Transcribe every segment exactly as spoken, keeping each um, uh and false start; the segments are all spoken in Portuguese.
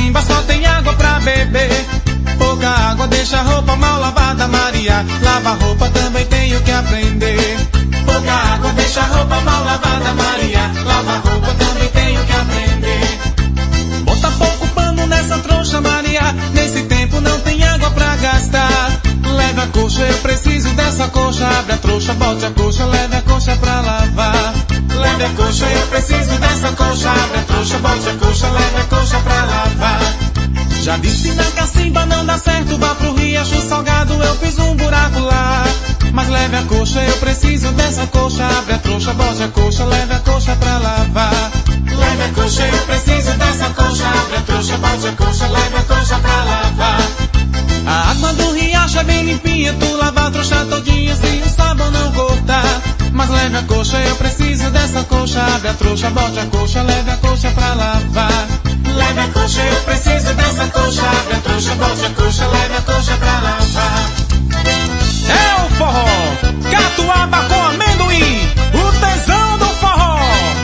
cacimba só tem água pra beber. Pouca água deixa a roupa mal lavada, Maria. Lava a roupa também tenho que aprender. Pouca água deixa a roupa mal lavada, Maria. Lava a roupa também tenho que aprender. Bota pouco pano nessa trouxa, Maria. Nesse tempo não tem água pra gastar. Leve a coxa, eu preciso dessa coxa. Abre a trouxa, bote a coxa, leve a coxa pra lavar. Leve a coxa, eu preciso dessa coxa. Abre a trouxa, bote a coxa, leve a coxa pra lavar. Já disse na cacimba não dá certo, vá pro riacho salgado, eu fiz um buraco lá. Mas leve a coxa, eu preciso dessa coxa. Abre a trouxa, bote a coxa, leve a coxa pra lavar. Leve a coxa, eu preciso dessa coxa. Abre a trouxa, bote a coxa, leve a coxa pra lavar. A água do riacho é bem limpinha, tu lava a trouxa todinha se o sabão não cortar. Mas leve a coxa, eu preciso dessa coxa. Abre a trouxa, bote a coxa, leve a coxa pra lavar. Leve a coxa, eu preciso dessa coxa. Abre a trouxa, bote a coxa, leve a coxa pra lavar. É o forró, catuaba com amendoim, o tesão do forró.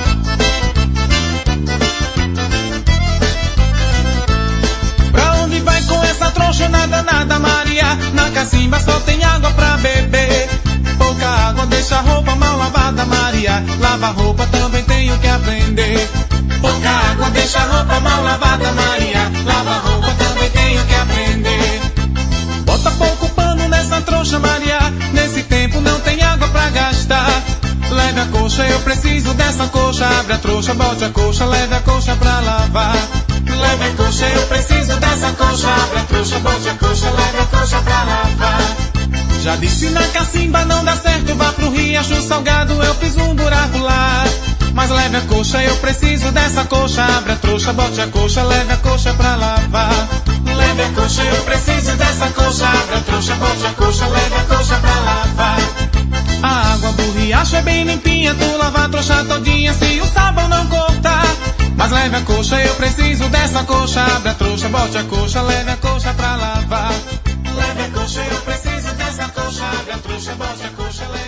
Pra onde vai com essa trouxa? Nada, nada, Maria. Na cacimba só tem água pra beber. Pouca água deixa a roupa mal lavada, Maria. Lava a roupa também tenho que aprender. Pouca água deixa a roupa mal lavada, Maria. Lava a roupa também tenho que aprender. Bota pouco pano nessa trouxa, Maria. Nesse tempo não tem água pra gastar. Leve a coxa, eu preciso dessa coxa. Abre a trouxa, bote a coxa, leve a coxa pra lavar. Leve a coxa, eu preciso dessa coxa. Abre a trouxa, bote a coxa, leve a coxa pra lavar. Já disse na cacimba não dá certo, vá pro riacho salgado, eu fiz um buraco lá. Mas leve a coxa, eu preciso dessa coxa. Abre a trouxa, bote a coxa, leve a coxa pra lavar. Leve a coxa, eu preciso dessa coxa. Abre a trouxa, bote a coxa, leve a coxa pra lavar. A água do riacho é bem limpinha, tu lava a trouxa todinha se o sabão não cortar. Mas leve a coxa, eu preciso dessa coxa. Abre a trouxa, bote a coxa, leve a coxa pra lavar. Leve a coxa, eu preciso dessa coxa. Abre a trouxa, bote a coxa, leve